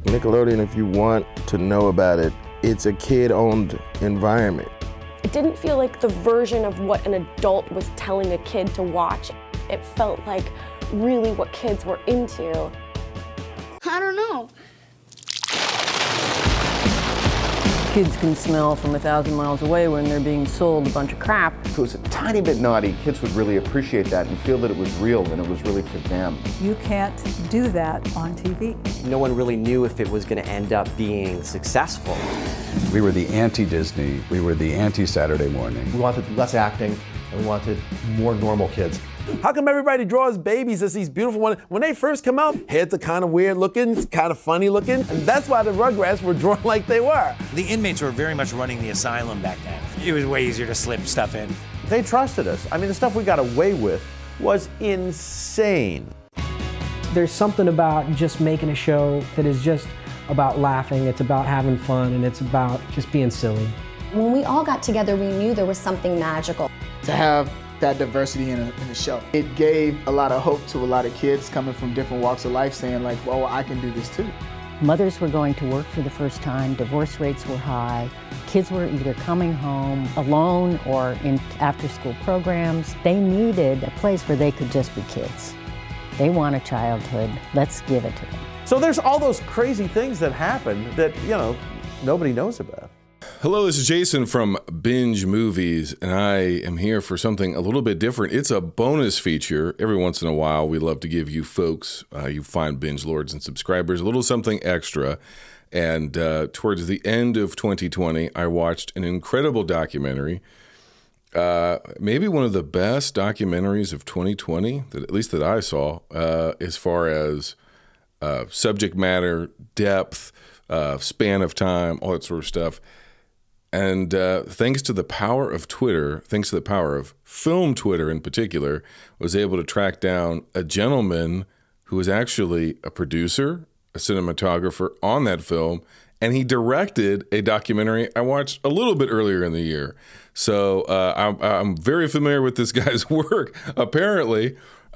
Nickelodeon, if you want to know about it, it's a kid-owned environment. It didn't feel like the version of what an adult was telling a kid to watch. It felt like really what kids were into. I don't know. Kids can smell from 1,000 miles away when they're being sold a bunch of crap. If it was a tiny bit naughty, kids would really appreciate that and feel that it was real and it was really for them. You can't do that on TV. No one really knew if it was going to end up being successful. We were the anti-Disney. We were the anti-Saturday Morning. We wanted less acting and we wanted more normal kids. How come everybody draws babies as these beautiful ones? When they first come out, heads are kind of weird looking, kind of funny looking, and that's why the Rugrats were drawn like they were. The inmates were very much running the asylum back then. It was way easier to slip stuff in. They trusted us. I mean, the stuff we got away with was insane. There's something about just making a show that is just about laughing, it's about having fun, and it's about just being silly. When we all got together, we knew there was something magical. To have that diversity in a show. It gave a lot of hope to a lot of kids coming from different walks of life saying like, well, I can do this too. Mothers were going to work for the first time, divorce rates were high, kids were either coming home alone or in after-school programs. They needed a place where they could just be kids. They want a childhood, let's give it to them. So there's all those crazy things that happen that, nobody knows about. Hello, this is Jason from Binge Movies, and I am here for something a little bit different. It's a bonus feature. Every once in a while, we love to give you folks, you fine binge lords and subscribers, a little something extra. And towards the end of 2020, I watched an incredible documentary, maybe one of the best documentaries of 2020, at least that I saw, as far as subject matter, depth, span of time, all that sort of stuff. And thanks to the power of Twitter, thanks to the power of film Twitter in particular, was able to track down a gentleman who was actually a producer, a cinematographer on that film, and he directed a documentary I watched a little bit earlier in the year. So I'm very familiar with this guy's work, apparently.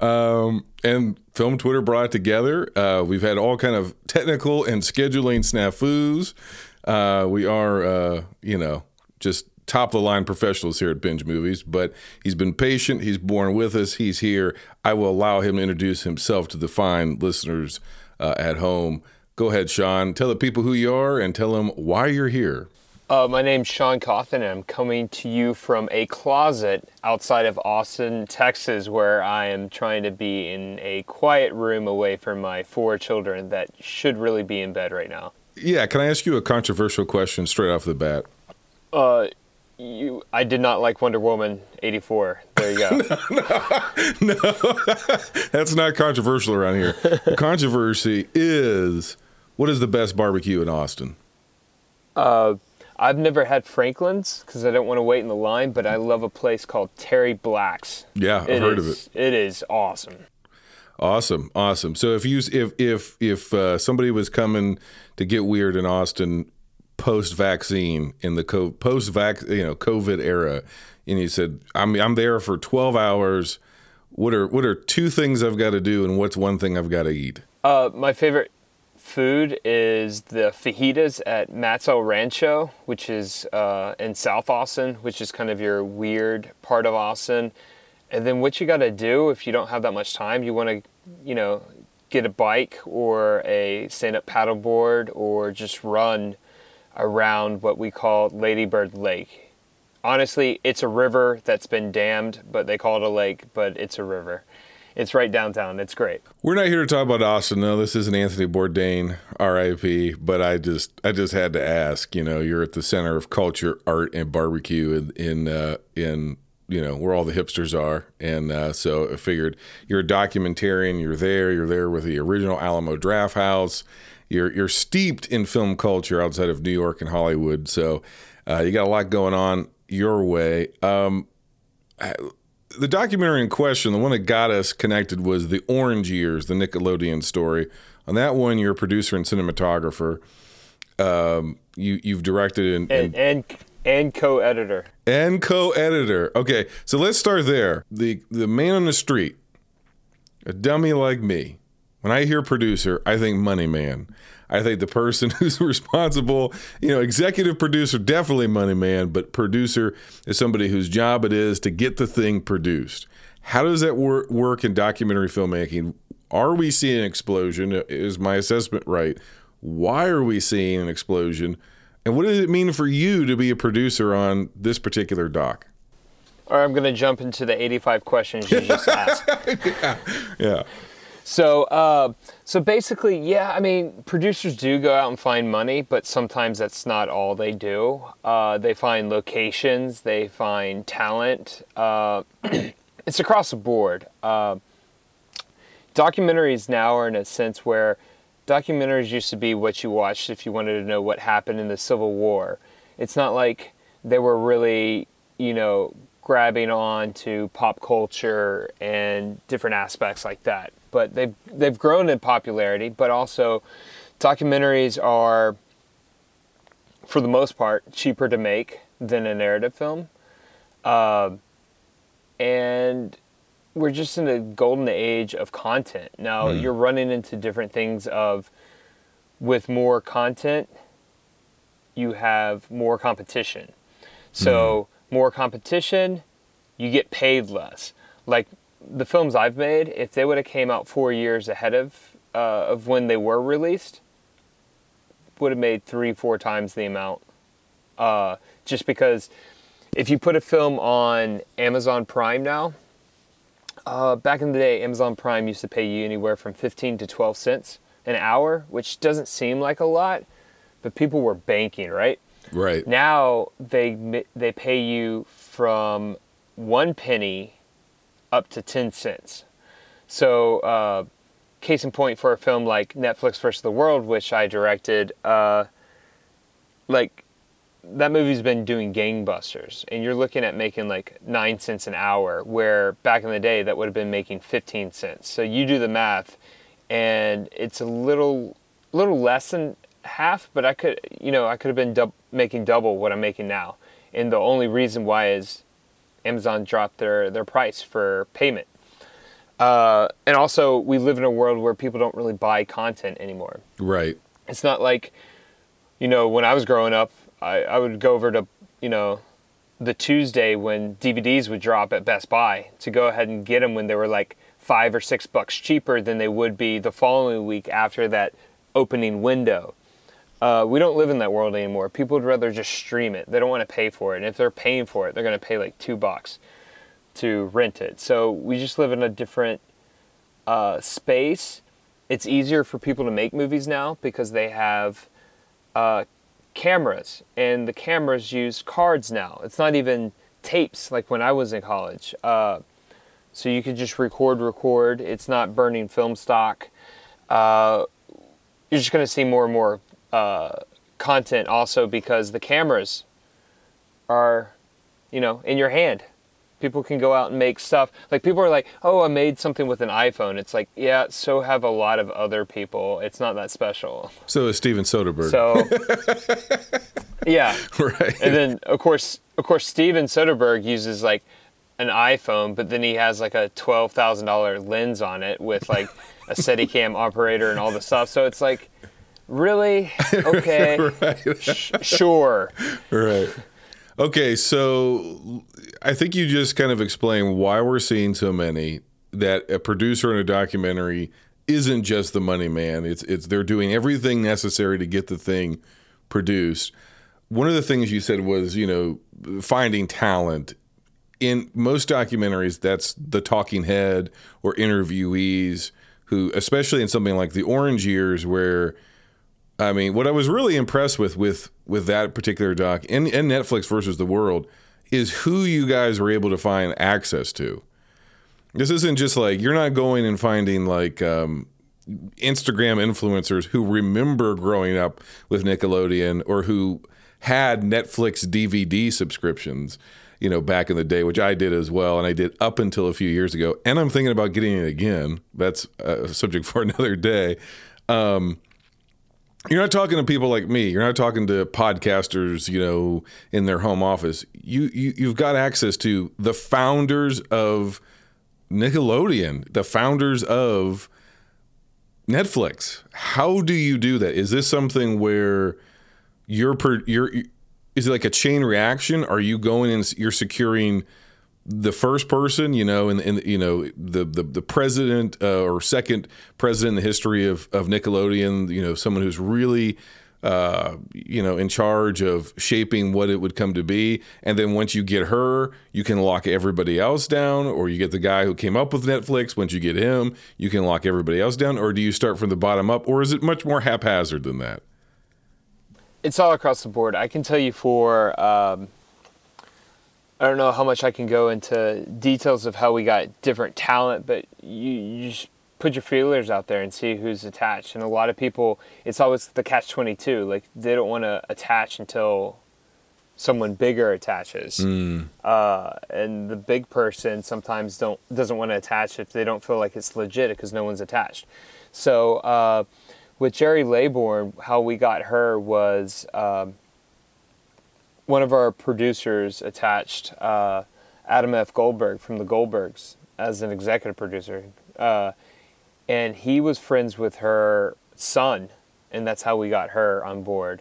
And film Twitter brought it together. We've had all kind of technical and scheduling snafus. We are, just top of the line professionals here at Binge Movies, but he's been patient. He's borne with us. He's here. I will allow him to introduce himself to the fine listeners at home. Go ahead, Sean. Tell the people who you are and tell them why you're here. My name's Sean Cawthon, and I'm coming to you from a closet outside of Austin, Texas, where I am trying to be in a quiet room away from my 4 children that should really be in bed right now. Yeah, can I ask you a controversial question straight off the bat? I did not like Wonder Woman 84. There you go. No, that's not controversial around here. The controversy is, what is the best barbecue in Austin? I've never had Franklin's because I don't want to wait in the line, but I love a place called Terry Black's. Yeah, I've heard of it. It is awesome. Awesome. So if somebody was coming to get weird in Austin post-vaccine in the COVID era, and you said I'm there for 12 hours, what are 2 things I've got to do, and what's 1 thing I've got to eat? My favorite food is the fajitas at Matt's El Rancho, which is in South Austin, which is kind of your weird part of Austin. And then what you got to do if you don't have that much time, you want to, get a bike or a stand-up paddleboard or just run around what we call Lady Bird Lake. Honestly, it's a river that's been dammed, but they call it a lake, but it's a river. It's right downtown. It's great. We're not here to talk about Austin. No, this isn't Anthony Bourdain, R.I.P., but I just had to ask, you're at the center of culture, art, and barbecue in where all the hipsters are. And so I figured you're a documentarian. You're there with the original Alamo Drafthouse. You're steeped in film culture outside of New York and Hollywood. So you got a lot going on your way. The documentary in question, the one that got us connected, was The Orange Years, the Nickelodeon story. On that one, you're a producer and cinematographer. You've directed and co-editor. And co-editor. Okay, so let's start there. The man on the street, a dummy like me, When I hear producer, I think money man. I think the person who's responsible, executive producer, definitely money man, but producer is somebody whose job it is to get the thing produced. How does that work in documentary filmmaking? Are we seeing an explosion? Is my assessment right? Why are we seeing an explosion? And what does it mean for you to be a producer on this particular doc? All right, I'm going to jump into the 85 questions you just asked. Yeah. So basically, yeah, I mean, producers do go out and find money, but sometimes that's not all they do. They find locations, they find talent. It's across the board. Documentaries now are in a sense where documentaries used to be what you watched if you wanted to know what happened in the Civil War. It's not like they were really, grabbing on to pop culture and different aspects like that. But they've grown in popularity, but also documentaries are, for the most part, cheaper to make than a narrative film. And we're just in a golden age of content. Now, you're running into different things with more content, you have more competition. So more competition, you get paid less. Like the films I've made, if they would have came out 4 years ahead of when they were released, would have made 3-4 times the amount. Just because if you put a film on Amazon Prime now, back in the day, Amazon Prime used to pay you anywhere from 15 to 12 cents an hour, which doesn't seem like a lot, but people were banking, right? Right. Now they pay you from 1 penny up to 10 cents. So, case in point for a film like Netflix vs. the World, which I directed, that movie's been doing gangbusters, and you're looking at making like 9 cents an hour, where back in the day that would have been making 15 cents. So you do the math, and it's a little less than half, but I could have been making double what I'm making now. And the only reason why is Amazon dropped their price for payment. And also, we live in a world where people don't really buy content anymore. Right. It's not like, when I was growing up, I would go over to, the Tuesday when DVDs would drop at Best Buy to go ahead and get them when they were like $5 or $6 cheaper than they would be the following week after that opening window. We don't live in that world anymore. People would rather just stream it. They don't want to pay for it. And if they're paying for it, they're going to pay like $2 to rent it. So we just live in a different space. It's easier for people to make movies now because they have cameras, and the cameras use cards now. It's not even tapes like when I was in college. So you can just record. It's not burning film stock. You're just going to see more and more content also because the cameras are, in your hand. People can go out and make stuff. Like, people are like, oh, I made something with an iPhone. It's like, yeah, so have a lot of other people. It's not that special. So is Steven Soderbergh. So, yeah. Right. And then, of course, Steven Soderbergh uses, like, an iPhone, but then he has, like, a $12,000 lens on it with, like, a Steadicam operator and all the stuff. So it's like, really? Okay. Right. Sure. Right. Okay, so I think you just kind of explained why we're seeing so many, that a producer in a documentary isn't just the money man. It's they're doing everything necessary to get the thing produced. One of the things you said was, finding talent. In most documentaries, that's the talking head or interviewees who, especially in something like The Orange Years, where, I mean, what I was really impressed with that particular doc and Netflix versus the World is who you guys were able to find access to. This isn't just like, you're not going and finding like Instagram influencers who remember growing up with Nickelodeon or who had Netflix DVD subscriptions, back in the day, which I did as well. And I did up until a few years ago. And I'm thinking about getting it again. That's a subject for another day. You're not talking to people like me. You're not talking to podcasters, in their home office. You've got access to the founders of Nickelodeon, the founders of Netflix. How do you do that? Is this something where is it like a chain reaction? Are you going and you're securing the first person, and the president or second president in the history of Nickelodeon, someone who's really in charge of shaping what it would come to be. And then once you get her, you can lock everybody else down, or you get the guy who came up with Netflix. Once you get him, you can lock everybody else down. Or do you start from the bottom up, or is it much more haphazard than that? It's all across the board. I can tell you I don't know how much I can go into details of how we got different talent, but you just put your feelers out there and see who's attached. And a lot of people, it's always the catch-22. Like, they don't want to attach until someone bigger attaches. And the big person sometimes doesn't want to attach if they don't feel like it's legit because no one's attached. So with Jerry Laybourne, how we got her was one of our producers attached Adam F. Goldberg from the Goldbergs as an executive producer. And he was friends with her son, and that's how we got her on board.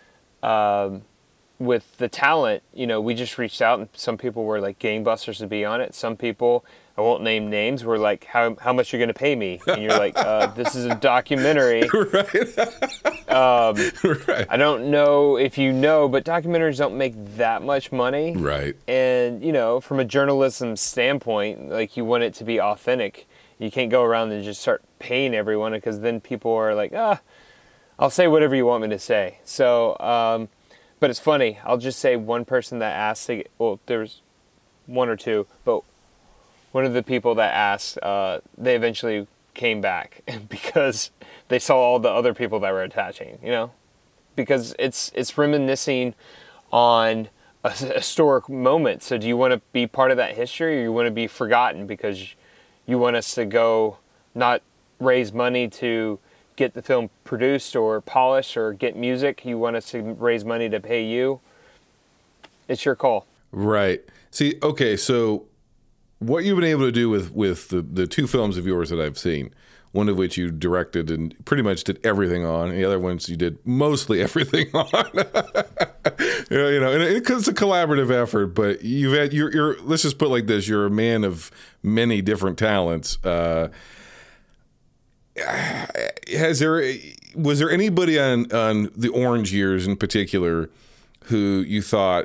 With the talent, we just reached out, and some people were like gangbusters to be on it. Some people, I won't name names, were like, how much are you going to pay me? And you're like, this is a documentary. Right. Right. I don't know if you know, but documentaries don't make that much money. Right. And, from a journalism standpoint, like, you want it to be authentic. You can't go around and just start paying everyone, because then people are like, I'll say whatever you want me to say. So, but it's funny. I'll just say one person that asked to get, well, there was one or two, but one of the people that asked, they eventually came back because they saw all the other people that were attaching, because it's reminiscing on a historic moment. So do you want to be part of that history, or you want to be forgotten because you want us to go not raise money to get the film produced or polished or get music? You want us to raise money to pay you? It's your call. Right. See, okay, so what you've been able to do with the two films of yours that I've seen, one of which you directed and pretty much did everything on, and the other ones you did mostly everything on. And it's a collaborative effort, but you're let's just put it like this, you're a man of many different talents. Was there anybody on the Orange Years in particular who you thought,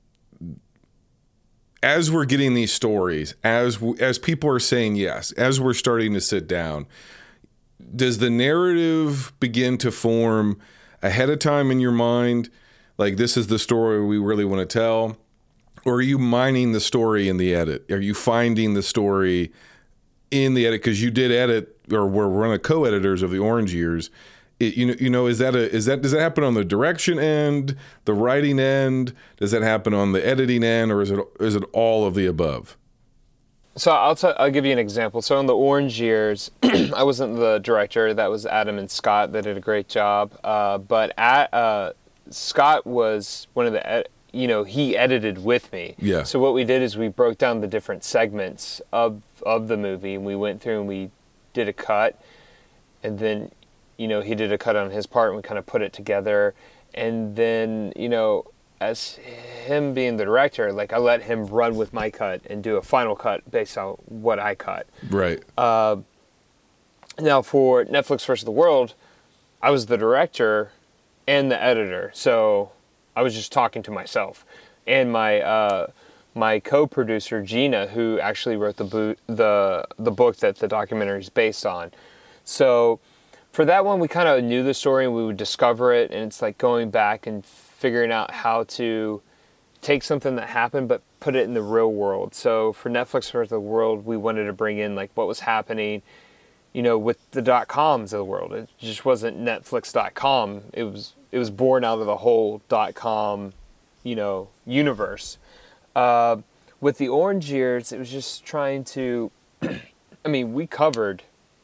as we're getting these stories, as people are saying yes, as we're starting to sit down, does the narrative begin to form ahead of time in your mind? Like, this is the story we really want to tell? Or are you mining the story in the edit? Are you finding the story in the edit? Because you did edit, or were one of the co-editors of the Orange Years. Does that happen on the direction end, the writing end? Does that happen on the editing end, or is it all of the above? So I'll give you an example. So in the Orange Years, I wasn't the director. That was Adam and Scott. They did a great job. But Scott was one of the, he edited with me. Yeah. So what we did is we broke down the different segments of the movie, and we went through and we did a cut, and then he did a cut on his part, and we kind of put it together. And then, as him being the director, like, I let him run with my cut and do a final cut based on what I cut. Right. Now for Netflix vs. the World, I was the director and the editor, so I was just talking to myself. And my co-producer Gina, who actually wrote the book that the documentary is based on. So for that one, we kind of knew the story, and we would discover it, and it's like going back and figuring out how to take something that happened but put it in the real world. So for Netflix vs. the World, we wanted to bring in like what was happening, with the .coms of the world. It just wasn't Netflix.com. It was born out of the whole .com, universe. With the Orange Years, it was just trying to, we covered,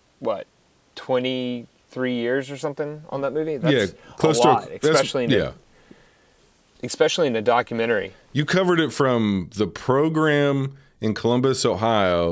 23 years or something on that movie? That's close a lot, to, especially in a documentary. You covered it from the program in Columbus, Ohio,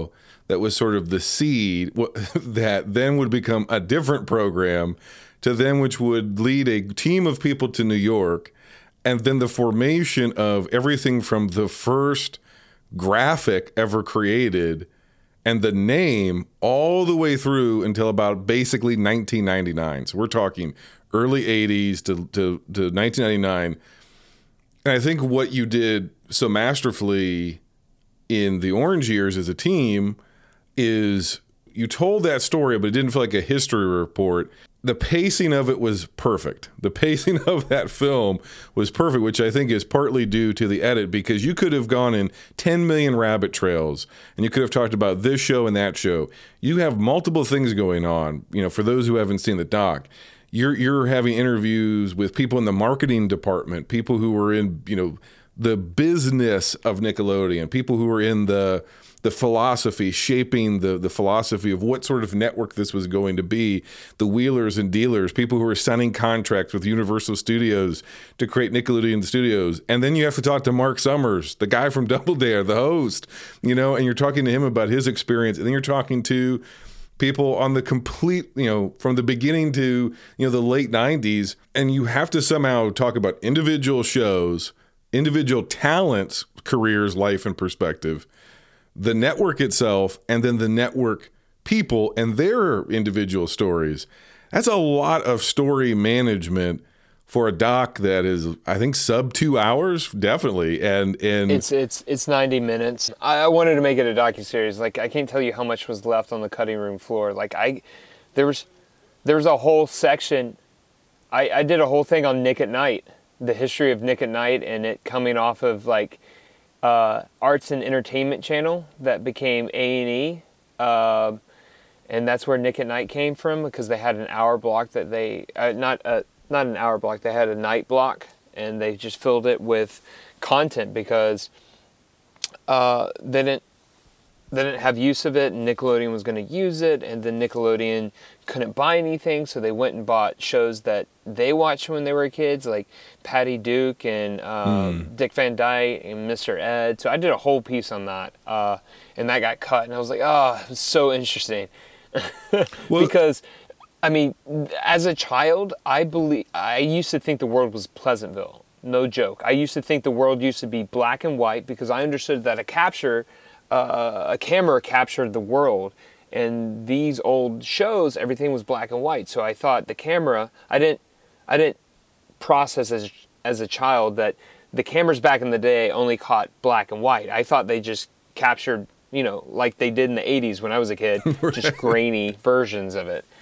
that was sort of the seed that then would become a different program to then which would lead a team of people to New York, and then the formation of everything from the first graphic ever created and the name all the way through until about basically 1999. So we're talking early 80s to 1999. And I think what you did so masterfully in the Orange Years as a team is you told that story, but it didn't feel like a history report. The pacing of it was perfect. The pacing of that film was perfect, which I think is partly due to the edit, because you could have gone in 10 million rabbit trails and you could have talked about this show and that show. You have multiple things going on. You know, for those who haven't seen the doc, you're having interviews with people in the marketing department, people who were in, you know, the business of Nickelodeon, people who were in the philosophy, shaping the philosophy of what sort of network this was going to be, the wheelers and dealers, people who were signing contracts with Universal Studios to create Nickelodeon Studios. And then you have to talk to Mark Summers, the guy from Double Dare, the host, you know, and you're talking to him about his experience. And then you're talking to people on the complete, you know, from the beginning to, you know, the late 90s. And you have to somehow talk about individual shows, individual talents, careers, life, and perspective, the network itself, and then the network people and their individual stories. That's a lot of story management for a doc that is, I think, sub 2 hours, definitely. And it's 90 minutes. I wanted to make it a docuseries. Like, I can't tell you how much was left on the cutting room floor. Like, there was a whole section. I did a whole thing on Nick at Night, the history of Nick at Night, and it coming off of like Arts and Entertainment Channel that became A&E, and that's where Nick at Night came from, because they had an hour block that they not an hour block, they had a night block, and they just filled it with content because they didn't have use of it, and Nickelodeon was going to use it, and then Nickelodeon couldn't buy anything, so they went and bought shows that they watched when they were kids, like Patty Duke and Dick Van Dyke and Mr. Ed. So I did a whole piece on that, and that got cut, and I was like, oh, it was so interesting. Because, I mean, as a child, I used to think the world was Pleasantville. No joke. I used to think the world used to be black and white, because I understood that a camera captured the world, and these old shows, everything was black and white. So I thought the camera, I didn't process as a child that the cameras back in the day only caught black and white. I thought they just captured, you know, like they did in the 80s when I was a kid, just grainy versions of it.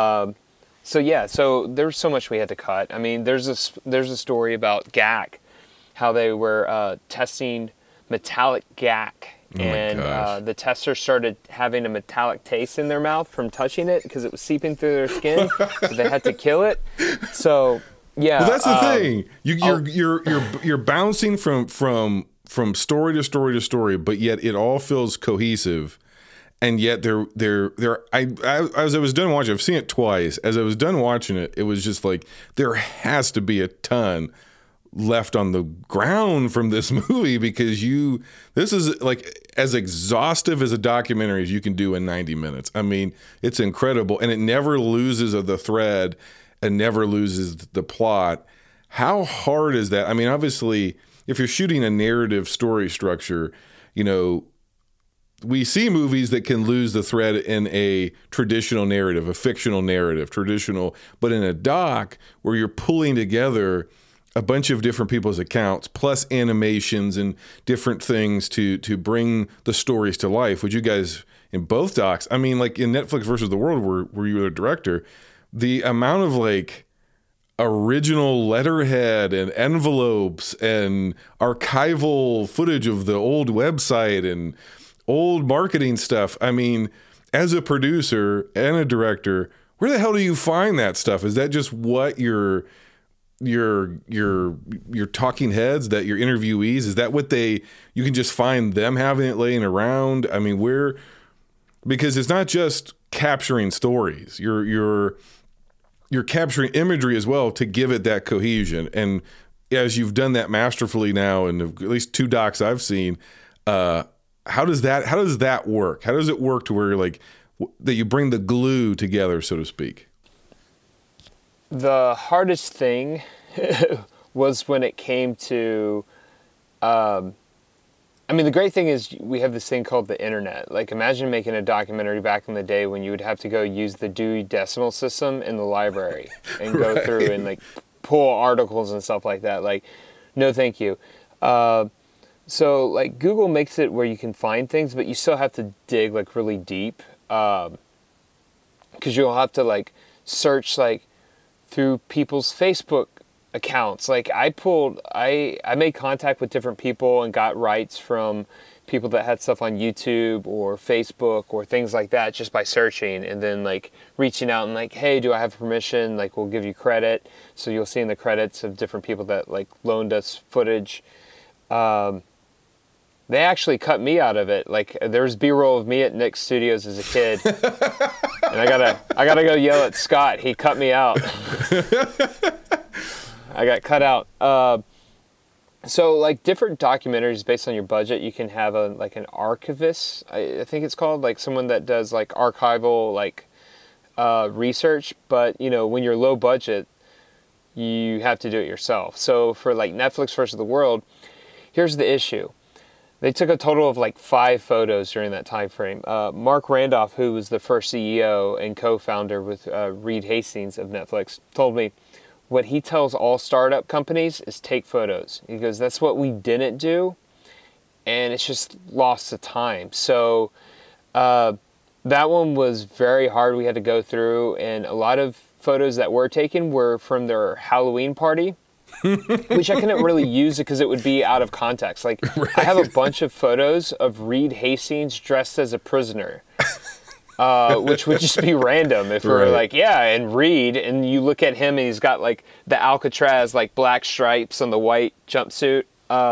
So there's so much we had to cut. I mean, there's a story about GAC, how they were testing metallic GAC. And the testers started having a metallic taste in their mouth from touching it because it was seeping through their skin. So they had to kill it. So yeah, well, that's the thing. You're bouncing from story to story to story, but yet it all feels cohesive. And yet as I was done watching, I've seen it twice. As I was done watching it, it was just like there has to be a ton left on the ground from this movie, because this is like as exhaustive as a documentary as you can do in 90 minutes. I mean, it's incredible, and it never loses the thread and never loses the plot. How hard is that? I mean, obviously, if you're shooting a narrative story structure, you know, we see movies that can lose the thread in a traditional narrative, a fictional narrative, but in a doc where you're pulling together a bunch of different people's accounts, plus animations and different things to bring the stories to life, which you guys in both docs, I mean, like in Netflix versus the World, where you were the director, the amount of like original letterhead and envelopes and archival footage of the old website and old marketing stuff. I mean, as a producer and a director, where the hell do you find that stuff? Is that just what your talking heads, that your interviewees, is that what you can just find them having it laying around? I mean, because it's not just capturing stories, you're capturing imagery as well to give it that cohesion. And as you've done that masterfully now in at least 2 docs I've seen, How does that work? How does it work to where you're like that you bring the glue together, so to speak? The hardest thing was when it came to, the great thing is we have this thing called the internet. Like, imagine making a documentary back in the day when you would have to go use the Dewey Decimal System in the library and go through and like pull articles and stuff like that. Like, no, thank you. So like Google makes it where you can find things, but you still have to dig like really deep, because you'll have to like search like through people's Facebook accounts. Like I made contact with different people and got rights from people that had stuff on YouTube or Facebook or things like that just by searching, and then like reaching out and like, hey, do I have permission? Like, we'll give you credit. So you'll see in the credits of different people that like loaned us footage. They actually cut me out of it. Like, there's B-roll of me at Nick's Studios as a kid, and I gotta go yell at Scott. He cut me out. I got cut out. So like different documentaries based on your budget, you can have an archivist. I think it's called, like someone that does like archival like research. But when you're low budget, you have to do it yourself. So for like Netflix versus the World, here's the issue. They took a total of like 5 photos during that time frame. Mark Randolph, who was the first CEO and co-founder with Reed Hastings of Netflix, told me what he tells all startup companies is take photos. He goes, that's what we didn't do, and it's just lost of time. So that one was very hard. We had to go through, and a lot of photos that were taken were from their Halloween party. Which I couldn't really use it because it would be out of context. Like, right. I have a bunch of photos of Reed Hastings dressed as a prisoner, which would just be random if we're like, yeah, and Reed, and you look at him and he's got like the Alcatraz like black stripes on the white jumpsuit.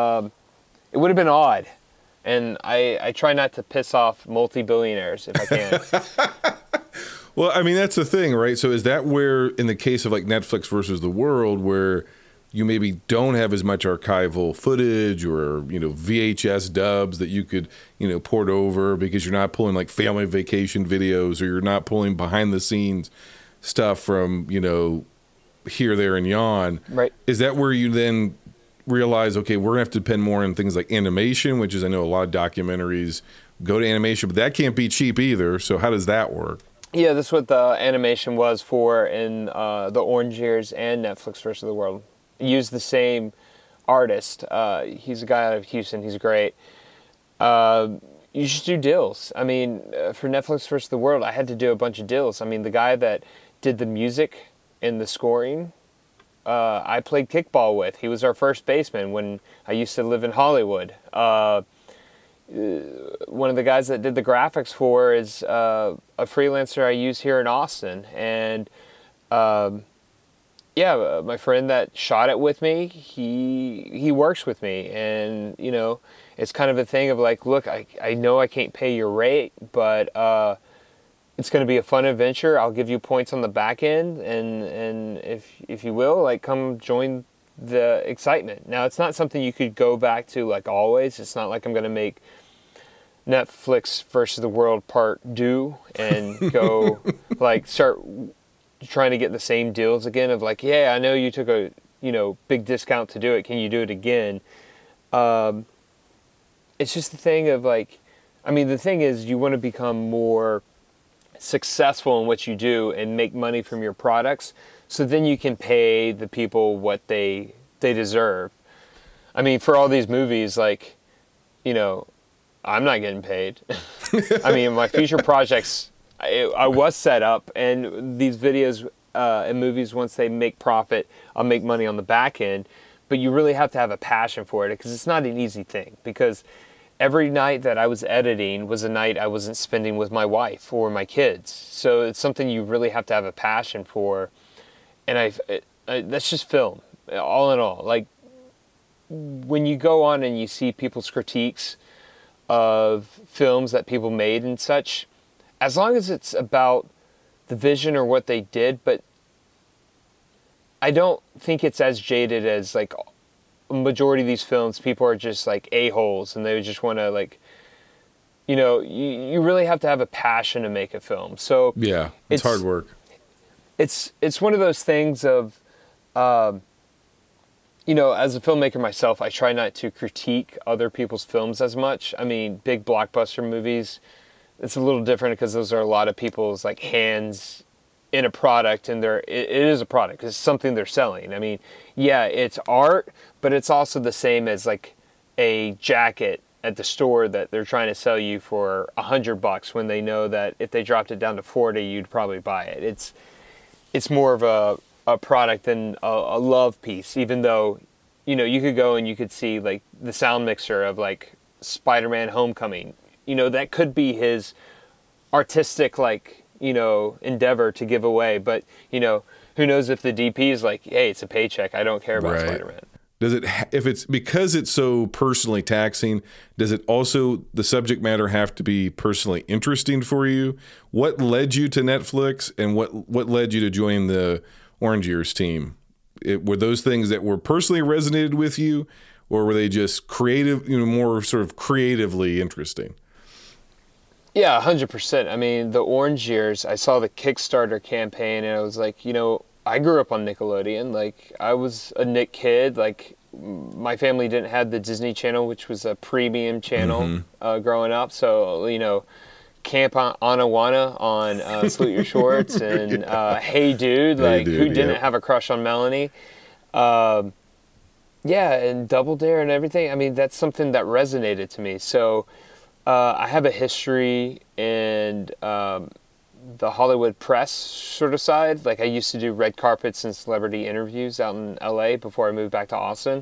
It would have been odd, and I try not to piss off multi-billionaires if I can. Well, I mean, that's the thing, right? So is that where, in the case of like Netflix versus the World, where you maybe don't have as much archival footage or, VHS dubs that you could, port over because you're not pulling like family vacation videos, or you're not pulling behind the scenes stuff from, here, there, and yon. Right. Is that where you then realize, okay, we're going to have to depend more on things like animation, which is, I know a lot of documentaries go to animation, but that can't be cheap either. So how does that work? Yeah, that's what the animation was for in the Orange Years and Netflix versus the World. Use the same artist. He's a guy out of Houston. He's great. You just do deals. I mean, for Netflix versus the World, I had to do a bunch of deals. I mean, the guy that did the music and the scoring, I played kickball with. He was our first baseman when I used to live in Hollywood. One of the guys that did the graphics for is a freelancer I use here in Austin. And yeah, my friend that shot it with me, he works with me, and it's kind of a thing of like, look, I know I can't pay your rate, but it's going to be a fun adventure. I'll give you points on the back end, and if you will, like, come join the excitement. Now, it's not something you could go back to like always. It's not like I'm going to make Netflix versus the World Part 2 and go like start trying to get the same deals again of like, yeah, I know you took a big discount to do it. Can you do it again? It's just the thing of like, I mean, the thing is you want to become more successful in what you do and make money from your products, so then you can pay the people what they deserve. I mean, for all these movies, like, I'm not getting paid. I mean, my future projects, I was set up, and these videos and movies, once they make profit, I'll make money on the back end. But you really have to have a passion for it, because it's not an easy thing. Because every night that I was editing was a night I wasn't spending with my wife or my kids. So it's something you really have to have a passion for. And that's just film, all in all. Like, when you go on and you see people's critiques of films that people made and such, as long as it's about the vision or what they did, but I don't think it's as jaded as like a majority of these films. People are just like a-holes, and they just want to like you really have to have a passion to make a film. So yeah, it's hard work. It's one of those things of, as a filmmaker myself, I try not to critique other people's films as much. I mean, big blockbuster movies, it's a little different because those are a lot of people's like hands in a product, and it is a product. It's something they're selling. I mean, yeah, it's art, but it's also the same as like a jacket at the store that they're trying to sell you for $100 when they know that if they dropped it down to 40, you'd probably buy it. It's more of a product than a love piece, even though, you could go and you could see like the sound mixer of like Spider-Man Homecoming. That could be his artistic like, endeavor to give away, but who knows if the DP is like, hey, it's a paycheck, I don't care about Spider-Man. Does it, if it's because it's so personally taxing, does it also, the subject matter have to be personally interesting for you? What led you to Netflix, and what led you to join the Orange Years team? Were those things that were personally resonated with you, or were they just creative, more sort of creatively interesting? Yeah, 100%. I mean, the Orange Years, I saw the Kickstarter campaign, and I was like, I grew up on Nickelodeon. Like, I was a Nick kid. Like, my family didn't have the Disney Channel, which was a premium channel growing up. So, Camp Anawana on Salute Your Shorts and Hey Dude. Like, who didn't have a crush on Melanie? And Double Dare and everything. I mean, that's something that resonated to me. So I have a history in the Hollywood press sort of side. Like, I used to do red carpets and celebrity interviews out in LA before I moved back to Austin.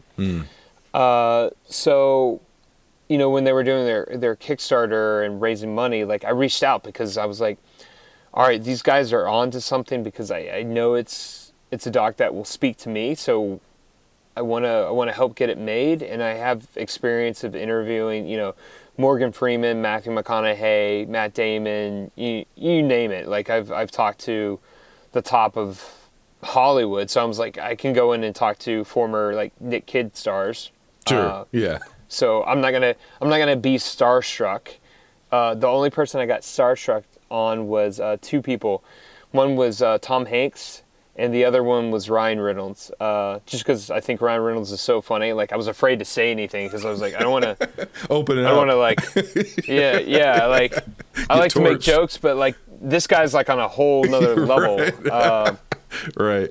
So, when they were doing their Kickstarter and raising money, like, I reached out because I was like, all right, these guys are on to something, because I know it's a doc that will speak to me. So I want to help get it made. And I have experience of interviewing, Morgan Freeman, Matthew McConaughey, Matt Damon, you name it. Like, I've talked to the top of Hollywood, so I was like, I can go in and talk to former like Nick Kid stars. Sure. Yeah. So I'm not gonna be starstruck. The only person I got starstruck on was two people. One was Tom Hanks, and the other one was Ryan Reynolds. Just because I think Ryan Reynolds is so funny. Like, I was afraid to say anything because I was like, I don't want to open it up. I don't want to like, yeah. Like, I like to make jokes, but like this guy's like on a whole nother level. Right.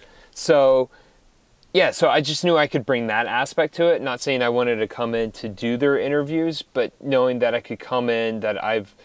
So, yeah. So I just knew I could bring that aspect to it. Not saying I wanted to come in to do their interviews, but knowing that I could come in, that I've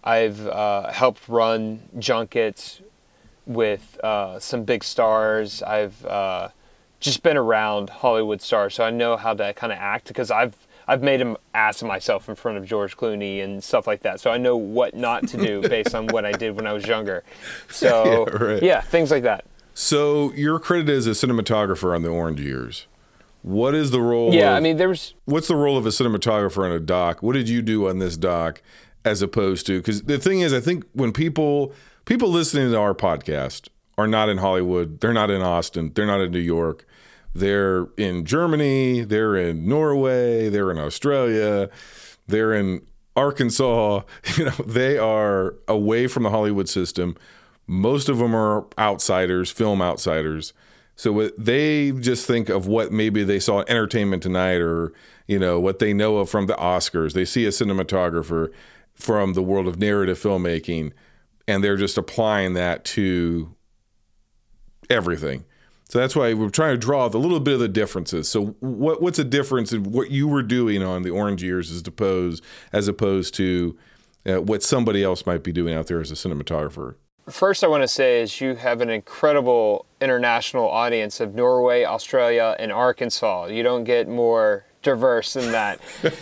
helped run junkets with some big stars. I've just been around Hollywood stars, so I know how to kind of act, because I've made an ass of myself in front of George Clooney and stuff like that. So I know what not to do based on what I did when I was younger. So yeah, things like that. So you're credited as a cinematographer on the Orange Years. What is the role? Yeah, I mean, what's the role of a cinematographer on a doc? What did you do on this doc, as opposed to? Because the thing is, I think when people listening to our podcast are not in Hollywood, they're not in Austin, they're not in New York, they're in Germany, they're in Norway, they're in Australia, they're in Arkansas. They are away from the Hollywood system. Most of them are outsiders, film outsiders. So they just think of what maybe they saw at Entertainment Tonight, or what they know of from the Oscars. They see a cinematographer from the world of narrative filmmaking, and they're just applying that to everything. So that's why we're trying to draw a little bit of the differences. So what's the difference in what you were doing on the Orange Years as opposed to what somebody else might be doing out there as a cinematographer? First, I want to say is you have an incredible international audience of Norway, Australia, and Arkansas. You don't get more diverse than that.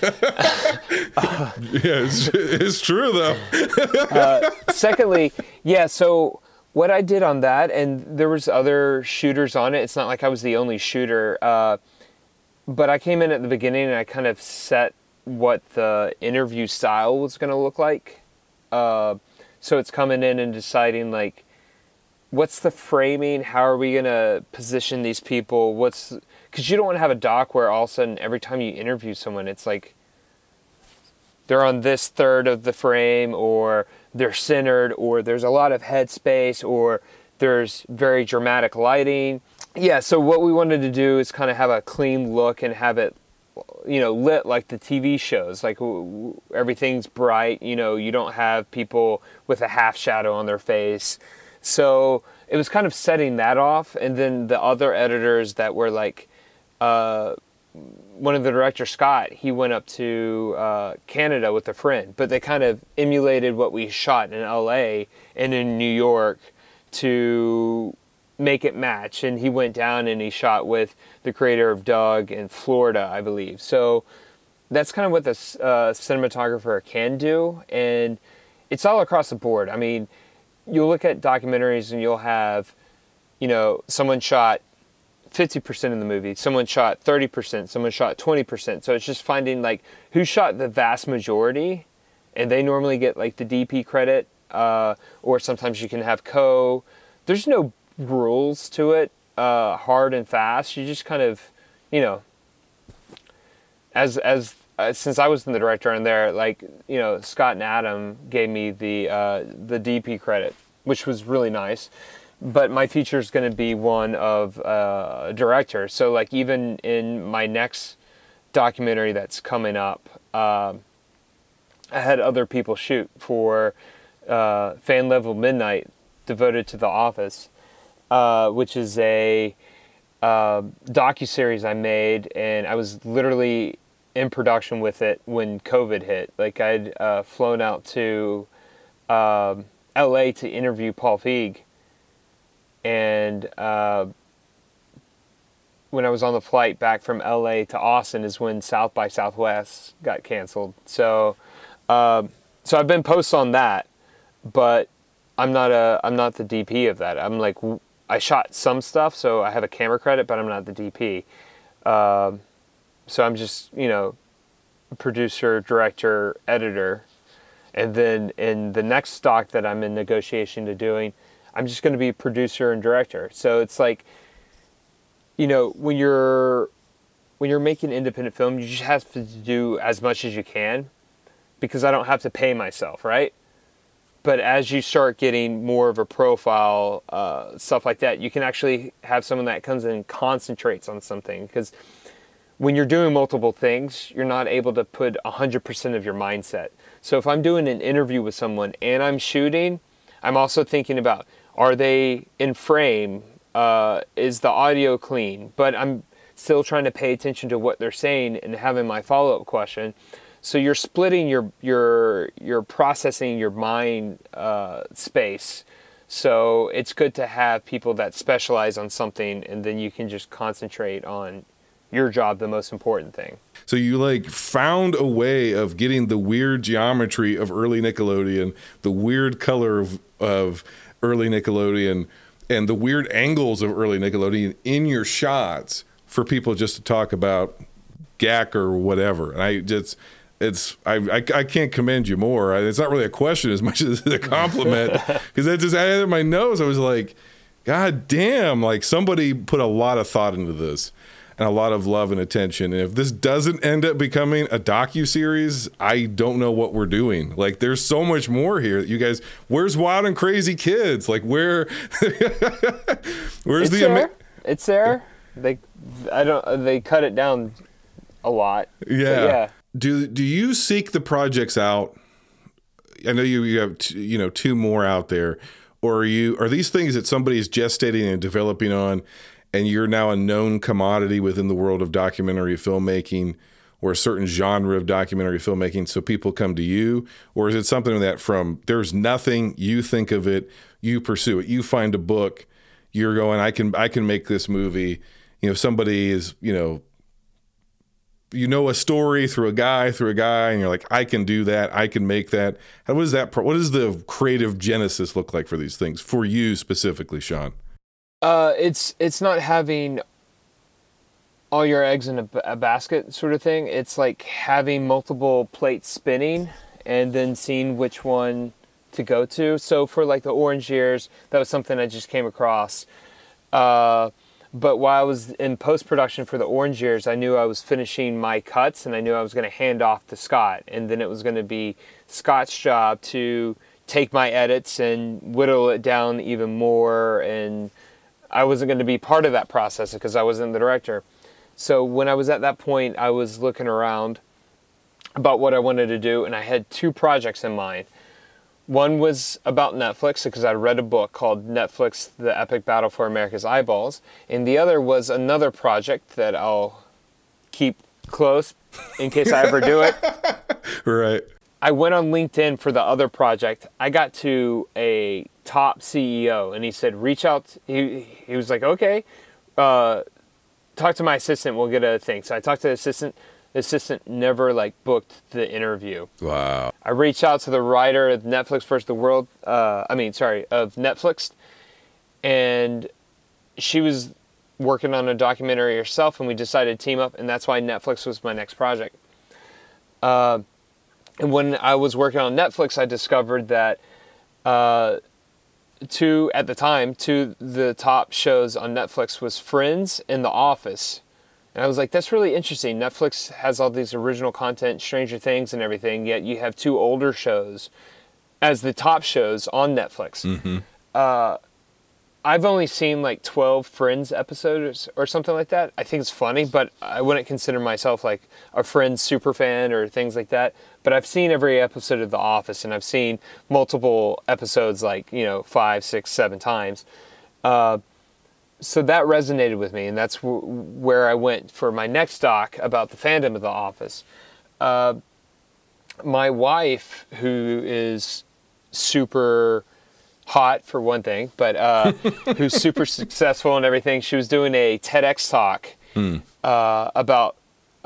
Yeah, it's true though. Secondly, yeah, so what I did on that, and there was other shooters on it. It's not like I was the only shooter, but I came in at the beginning and I kind of set what the interview style was going to look like. So it's coming in and deciding, like, what's the framing? How are we going to position these people? Because you don't want to have a doc where all of a sudden every time you interview someone, it's like they're on this third of the frame, or they're centered, or there's a lot of headspace, or there's very dramatic lighting. Yeah, so what we wanted to do is kind of have a clean look and have it, lit like the TV shows. Like everything's bright, you don't have people with a half shadow on their face. So it was kind of setting that off. And then the other editors that were like, one of the directors, Scott, he went up to Canada with a friend, but they kind of emulated what we shot in LA and in New York to make it match. And he went down and he shot with the creator of Doug in Florida, I believe. So that's kind of what the cinematographer can do. And it's all across the board. I mean, you'll look at documentaries and you'll have, someone shot 50% of the movie, someone shot 30%, someone shot 20%. So it's just finding like who shot the vast majority, and they normally get like the DP credit, or sometimes you can have there's no rules to it, hard and fast. You just kind of, since I was the director on there, like, Scott and Adam gave me the DP credit, which was really nice. But my feature is going to be one of a director. So like even in my next documentary that's coming up, I had other people shoot for Fan Level Midnight, devoted to The Office, which is a docuseries I made, and I was literally in production with it when COVID hit. Like I'd flown out to LA to interview Paul Feig. And when I was on the flight back from LA to Austin is when South by Southwest got canceled. So I've been post on that, but I'm not the DP of that. I'm like, I shot some stuff, so I have a camera credit, but I'm not the DP. So I'm just, producer, director, editor. And then in the next doc that I'm in negotiation to doing, I'm just going to be producer and director. So it's like, when you're making independent film, you just have to do as much as you can, because I don't have to pay myself, right? But as you start getting more of a profile, stuff like that, you can actually have someone that comes in and concentrates on something. Because when you're doing multiple things, you're not able to put 100% of your mindset. So if I'm doing an interview with someone and I'm shooting, I'm also thinking about, are they in frame? Is the audio clean? But I'm still trying to pay attention to what they're saying and having my follow-up question. So you're splitting your processing your mind space. So it's good to have people that specialize on something, and then you can just concentrate on your job, the most important thing. So you like found a way of getting the weird geometry of early Nickelodeon, the weird color of early Nickelodeon, and the weird angles of early Nickelodeon in your shots for people just to talk about GAC or whatever. And I can't commend you more. It's not really a question as much as a compliment, because I had it in my nose. I was like, God damn, like somebody put a lot of thought into this and a lot of love and attention. And if this doesn't end up becoming a docuseries, I don't know what we're doing. Like, there's so much more here. You guys, where's Wild and Crazy Kids? Like, where's It's there. They cut it down a lot. Yeah. Do you seek the projects out? I know you have two more out there, or are these things that somebody's gestating and developing on, and you're now a known commodity within the world of documentary filmmaking or a certain genre of documentary filmmaking, so people come to you? Or is it something that from there's nothing, you think of it, you pursue it, you find a book, you're going, I can make this movie. Somebody is, a story through a guy, and you're like, I can do that, I can make that. What does the creative genesis look like for these things, for you specifically, Sean? It's not having all your eggs in a basket sort of thing. It's like having multiple plates spinning and then seeing which one to go to. So for like the Orange Years, that was something I just came across. But while I was in post-production for the Orange Years, I knew I was finishing my cuts, and I knew I was going to hand off to Scott. And then it was going to be Scott's job to take my edits and whittle it down even more. And I wasn't going to be part of that process because I wasn't the director. So when I was at that point, I was looking around about what I wanted to do, and I had 2 projects in mind. One was about Netflix, because I read a book called Netflix, The Epic Battle for America's Eyeballs. And the other was another project that I'll keep close in case I ever do it. Right. I went on LinkedIn for the other project. I got to a top CEO, and he said, reach out. He was like, okay, talk to my assistant. We'll get a thing. So I talked to the assistant. The assistant never booked the interview. Wow. I reached out to the writer of Netflix versus the World, of Netflix, and she was working on a documentary herself, and we decided to team up, and that's why Netflix was my next project. And when I was working on Netflix, I discovered that two of the top shows on Netflix was Friends and The Office. And I was like, that's really interesting. Netflix has all these original content, Stranger Things and everything, yet you have 2 older shows as the top shows on Netflix. Mm-hmm. I've only seen 12 Friends episodes or something like that. I think it's funny, but I wouldn't consider myself a Friends super fan or things like that. But I've seen every episode of The Office, and I've seen multiple episodes 5, 6, 7 times. So that resonated with me, and that's where I went for my next doc about the fandom of The Office. My wife, who is super hot for one thing, but who's super successful and everything, she was doing a TEDx talk about,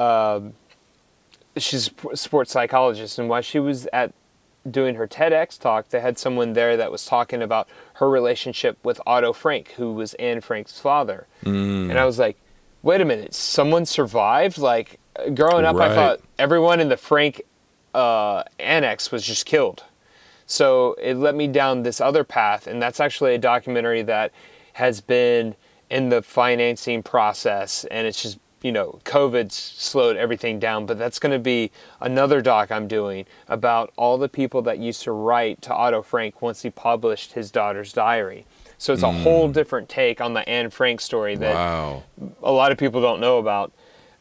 she's a sports psychologist, and while she was doing her TEDx talk, they had someone there that was talking about her relationship with Otto Frank, who was Anne Frank's father. And I was like, wait a minute, someone survived? Growing up, right. I thought everyone in the Frank annex was just killed. So it led me down this other path, and that's actually a documentary that has been in the financing process, and it's just, COVID slowed everything down, but that's going to be another doc I'm doing about all the people that used to write to Otto Frank once he published his daughter's diary. So it's a whole different take on the Anne Frank story that a lot of people don't know about.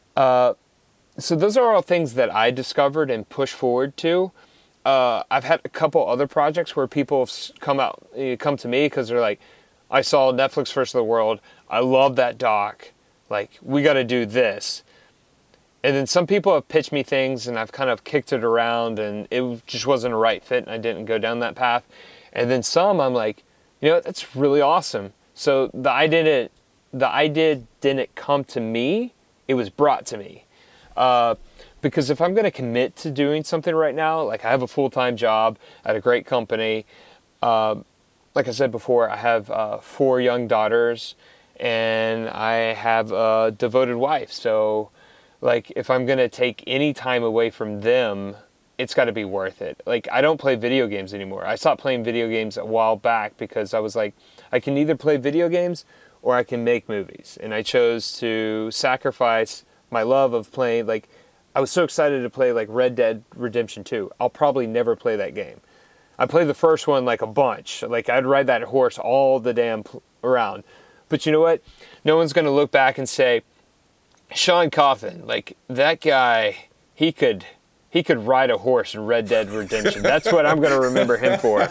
So those are all things that I discovered and pushed forward to. I've had a couple other projects where people have come to me because they're like, I saw Netflix versus the World. I love that doc. We got to do this. And then some people have pitched me things, and I've kind of kicked it around, and it just wasn't a right fit, and I didn't go down that path. And then some, I'm like, that's really awesome. So the idea didn't come to me. It was brought to me. Because if I'm going to commit to doing something right now, I have a full-time job at a great company. Like I said before, I have 4 young daughters, and I have a devoted wife. So, if I'm going to take any time away from them, it's got to be worth it. I don't play video games anymore. I stopped playing video games a while back because I was like, I can either play video games or I can make movies. And I chose to sacrifice my love of playing, I was so excited to play Red Dead Redemption 2. I'll probably never play that game. I played the first one a bunch. I'd ride that horse all the damn around. But you know what? No one's going to look back and say, Sean Coffin, that guy, he could ride a horse in Red Dead Redemption. That's what I'm going to remember him for.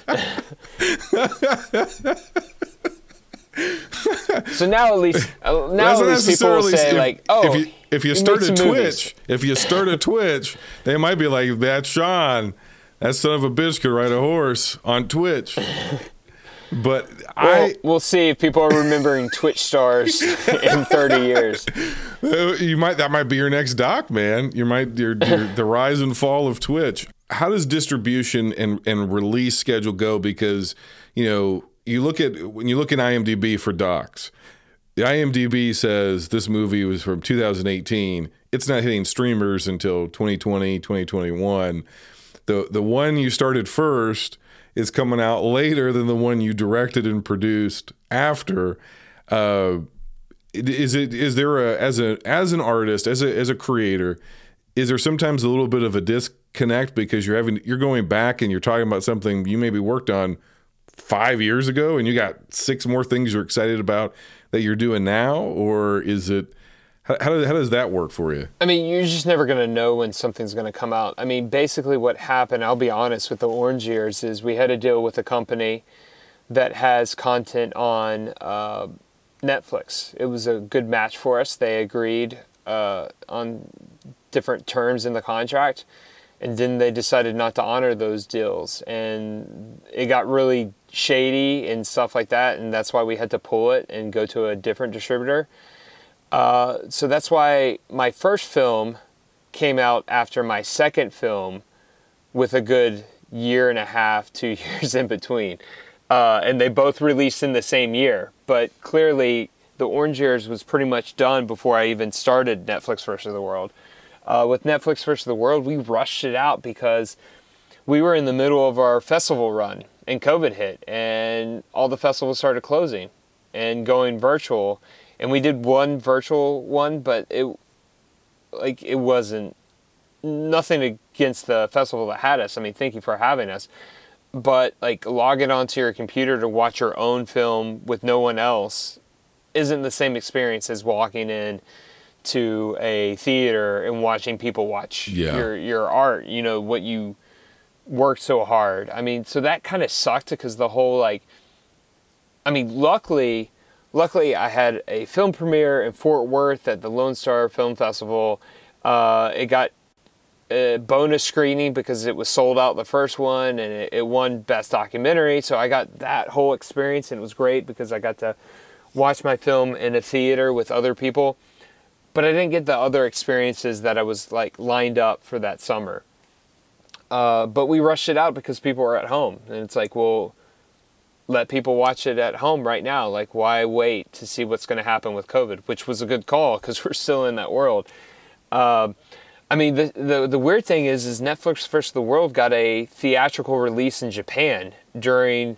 So now at least people will say if you start a Twitch, they might be like, that Sean, that son of a bitch could ride a horse on Twitch. But we'll see if people are remembering Twitch stars in 30 years. That might be your next doc, man. The rise and fall of Twitch. How does distribution and release schedule go? Because, when you look at IMDb for docs, the IMDb says this movie was from 2018. It's not hitting streamers until 2020, 2021. The one you started first is coming out later than the one you directed and produced after. is there as an artist, as a creator, is there sometimes a little bit of a disconnect because you're going back and you're talking about something you maybe worked on 5 years ago and you got 6 more things you're excited about that you're doing now? Or is it, how does that work for you? I mean, you're just never going to know when something's going to come out. I mean, basically what happened, I'll be honest, with the Orange Years is we had a deal with a company that has content on Netflix. It was a good match for us. They agreed on different terms in the contract, and then they decided not to honor those deals, and it got really shady and stuff like that, and that's why we had to pull it and go to a different distributor. So that's why my first film came out after my second film with a good 1.5 to 2 years in between. And they both released in the same year, but clearly the Orange Years was pretty much done before I even started Netflix versus the World. With Netflix versus the World, we rushed it out because we were in the middle of our festival run and COVID hit and all the festivals started closing and going virtual. And we did one virtual one, but it wasn't nothing against the festival that had us. I mean, thank you for having us. But like logging onto your computer to watch your own film with no one else isn't the same experience as walking in to a theater and watching people watch your art, you know, what you worked so hard. I mean, so that kind of sucked because the whole luckily I had a film premiere in Fort Worth at the Lone Star Film Festival. It got a bonus screening because it was sold out the first one, and it won Best Documentary. So I got that whole experience, and it was great because I got to watch my film in a theater with other people. But I didn't get the other experiences that I was like lined up for that summer. But we rushed it out because people were at home, and it's like, well, let people watch it at home right now. Like, why wait to see what's going to happen with COVID? Which was a good call because we're still in that world. I mean, the weird thing is Netflix versus the World got a theatrical release in Japan during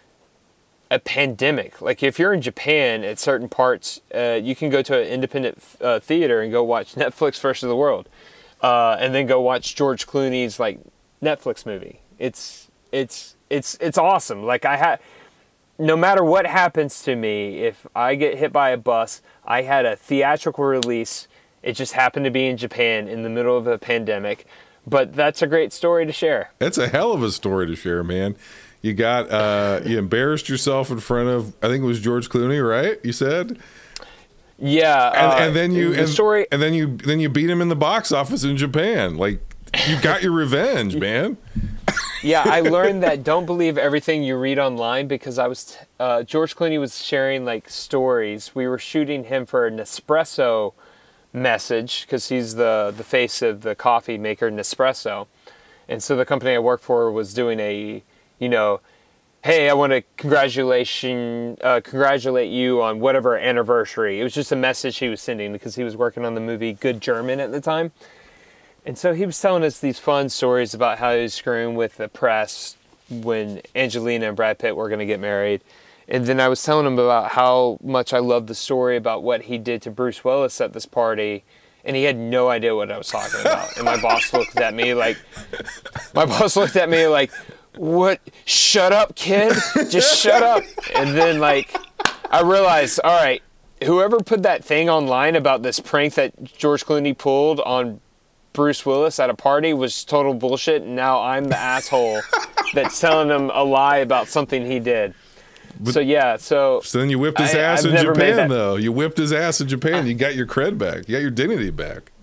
a pandemic. Like, if you're in Japan at certain parts, you can go to an independent theater and go watch Netflix versus the World, and then go watch George Clooney's like Netflix movie. It's awesome. Like, no matter what happens to me, if I get hit by a bus, I had a theatrical release. It just happened to be in Japan in the middle of a pandemic. But that's a great story to share. That's a hell of a story to share, man. You got you embarrassed yourself in front of, I think it was George Clooney, right? You said? Yeah. And then you then you beat him in the box office in Japan. Like, you got your revenge, man. Yeah, I learned that don't believe everything you read online because I was George Clooney was sharing like stories. We were shooting him for a Nespresso message because he's the face of the coffee maker Nespresso. And so the company I work for was doing a, hey, I want to congratulate you on whatever anniversary. It was just a message he was sending because he was working on the movie Good German at the time. And so he was telling us these fun stories about how he was screwing with the press when Angelina and Brad Pitt were going to get married. And then I was telling him about how much I loved the story about what he did to Bruce Willis at this party. And he had no idea what I was talking about. And my boss looked at me like, what? Shut up, kid. Just shut up. And then like, I realized, all right, whoever put that thing online about this prank that George Clooney pulled on Bruce Willis at a party was total bullshit. And now I'm the asshole that's telling him a lie about something he did. But, so then you whipped his ass in Japan, though. You whipped his ass in Japan. You got your cred back. You got your dignity back.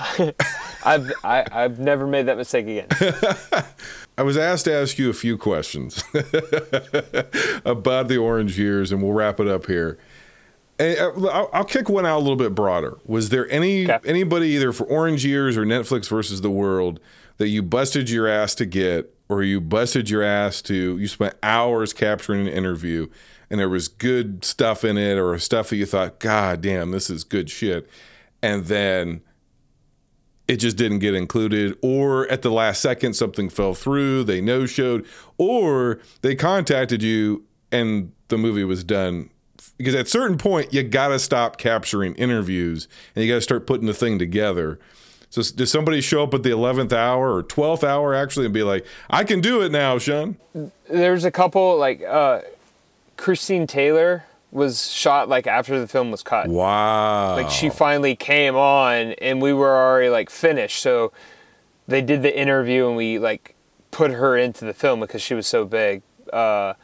I've never made that mistake again. I was asked to ask you a few questions about the Orange Years, and we'll wrap it up here. And I'll kick one out a little bit broader. Was there anybody either for Orange Years or Netflix versus the World that you busted your ass to get, or you busted your ass to, you spent hours capturing an interview and there was good stuff in it or stuff that you thought, God damn, this is good shit. And then it just didn't get included, or at the last second, something fell through, they no-showed, or they contacted you and the movie was done because at a certain point, you got to stop capturing interviews and you got to start putting the thing together. So does somebody show up at the 11th hour or 12th hour actually and be like, I can do it now, Sean? There's a couple, like Christine Taylor was shot like after the film was cut. Wow. Like she finally came on and we were already like finished. So they did the interview and we like put her into the film because she was so big. But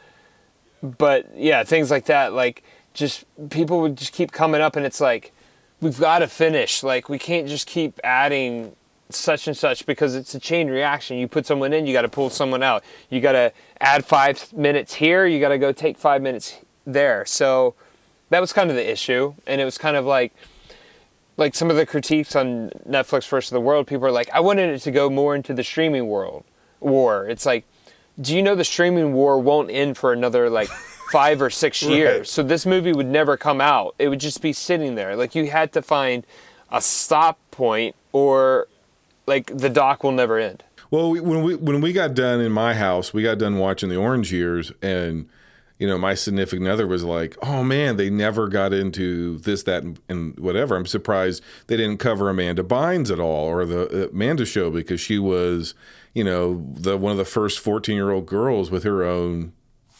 yeah, things like that, like just people would just keep coming up and it's like, we've got to finish. Like, we can't just keep adding such and such because it's a chain reaction. You put someone in, you got to pull someone out. You got to add 5 minutes here. You got to go take 5 minutes there. So that was kind of the issue. And it was kind of like some of the critiques on Netflix versus the world, people are like, I wanted it to go more into the streaming war. It's like, do you know the streaming war won't end for another, like, 5 or 6 years. Right. So this movie would never come out. It would just be sitting there. Like you had to find a stop point or like the doc will never end. Well, when we got done in my house, we got done watching The Orange Years and, you know, my significant other was like, oh man, they never got into this, that, and whatever. I'm surprised they didn't cover Amanda Bynes at all or the Amanda Show because she was, you know, one of the first 14-year-old girls with her own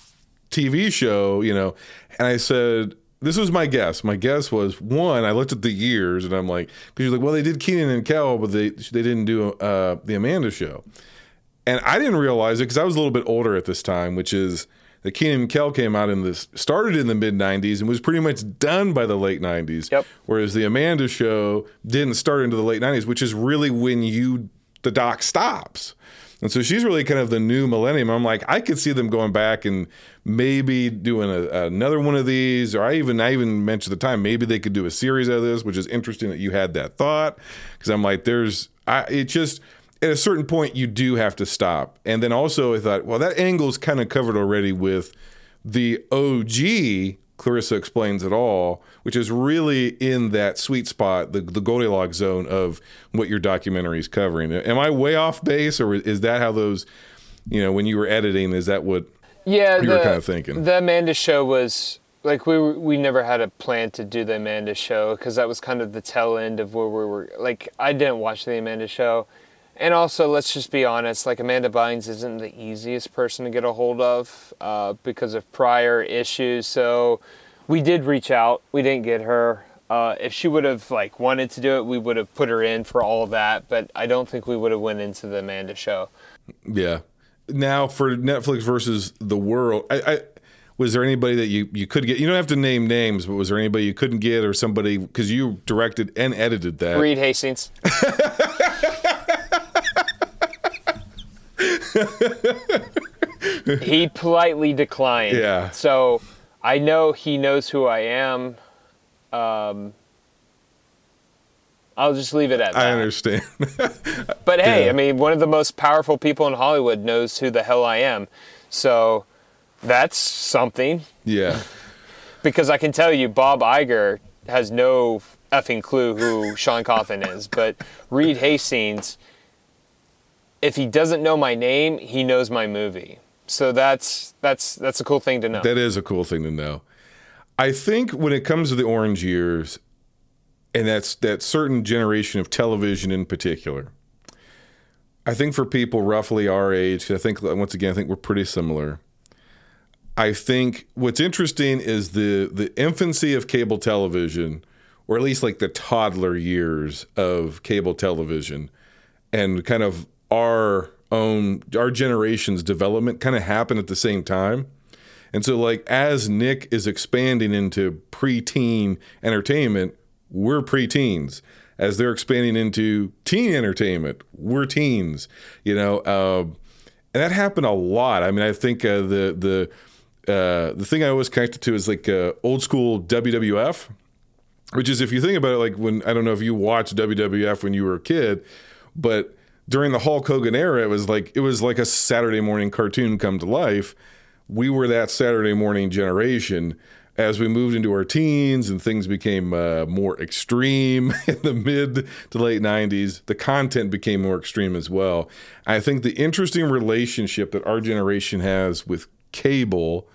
TV show, you know, and I said, this was my guess. My guess was, one, I looked at the years and I'm like, because you're like, well, they did Kenan and Kel, but they didn't do the Amanda Show. And I didn't realize it because I was a little bit older at this time, which is that Kenan and Kel came out started in the mid 90s and was pretty much done by the late 90s. Yep. Whereas the Amanda Show didn't start into the late 90s, which is really when the doc stops. And so she's really kind of the new millennium. I'm like, I could see them going back and maybe doing another one of these, or I even mentioned at the time, maybe they could do a series of this, which is interesting that you had that thought. Because I'm like, it just, at a certain point, you do have to stop. And then also I thought, well, that angle's kind of covered already with the OG Clarissa Explains It All, which is really in that sweet spot, the Goldilocks zone of what your documentary is covering. Am I way off base, or is that how those, you know, when you were editing, is that what you were kind of thinking? The Amanda Show was, like, we never had a plan to do the Amanda Show because that was kind of the tail end of where we were. Like, I didn't watch the Amanda Show. And also, let's just be honest, like Amanda Bynes isn't the easiest person to get a hold of because of prior issues. So we did reach out. We didn't get her. If she would have like wanted to do it, we would have put her in for all of that. But I don't think we would have went into the Amanda Show. Yeah. Now for Netflix versus the world, was there anybody that you could get? You don't have to name names, but was there anybody you couldn't get or somebody, because you directed and edited that? Reed Hastings. He politely declined. Yeah. So I know he knows who I am. I'll just leave it at that. I understand. But hey, yeah. I mean, one of the most powerful people in Hollywood knows who the hell I am. So that's something. Yeah. Because I can tell you, Bob Iger has no effing clue who Sean Coffin is. But Reed Hastings, if he doesn't know my name, he knows my movie. So that's a cool thing to know. That is a cool thing to know. I think when it comes to the Orange Years, and that's that certain generation of television in particular, I think for people roughly our age, I think we're pretty similar. I think what's interesting is the infancy of cable television, or at least like the toddler years of cable television, and kind of our generation's development kind of happened at the same time. And so like as Nick is expanding into preteen entertainment, we're preteens. As they're expanding into teen entertainment, we're teens, you know, and that happened a lot. I mean, I think the thing I always connected to is like old school WWF, which is, if you think about it, like when, I don't know if you watched WWF when you were a kid, but during the Hulk Hogan era, it was like a Saturday morning cartoon come to life. We were that Saturday morning generation. As we moved into our teens and things became more extreme in the mid to late 90s, the content became more extreme as well. I think the interesting relationship that our generation has with cable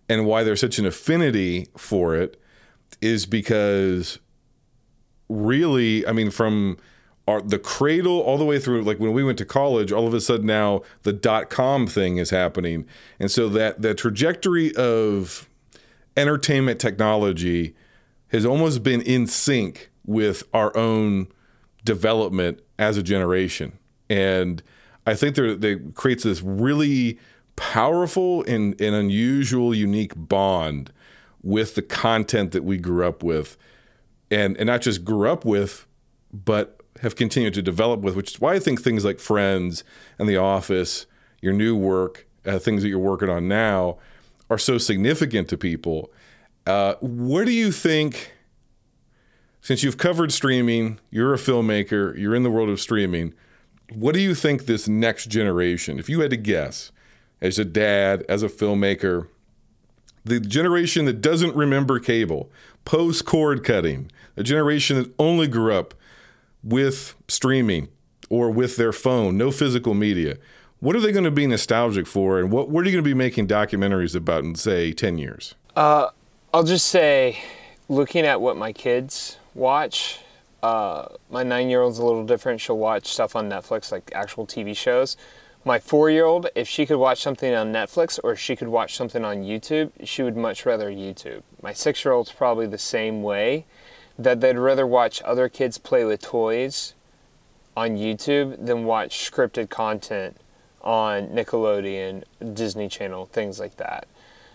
and why there's such an affinity for it is because really, I mean, from the cradle all the way through, like when we went to college, all of a sudden now the .com thing is happening. And so that the trajectory of entertainment technology has almost been in sync with our own development as a generation. And I think that creates this really powerful and unusual, unique bond with the content that we grew up with. And not just grew up with, but have continued to develop with, which is why I think things like Friends and The Office, your new work, things that you're working on now, are so significant to people. What do you think, since you've covered streaming, you're a filmmaker, you're in the world of streaming, what do you think this next generation, if you had to guess, as a dad, as a filmmaker, the generation that doesn't remember cable, post-cord cutting, the generation that only grew up with streaming or with their phone, no physical media, what are they going to be nostalgic for, and what are you going to be making documentaries about in, say, 10 years? I'll just say, looking at what my kids watch, my 9-year-old's a little different. She'll watch stuff on Netflix, like actual TV shows. My 4-year-old, if she could watch something on Netflix or she could watch something on YouTube, she would much rather YouTube. My 6-year-old's probably the same way, that they'd rather watch other kids play with toys on YouTube than watch scripted content on Nickelodeon, Disney Channel, things like that.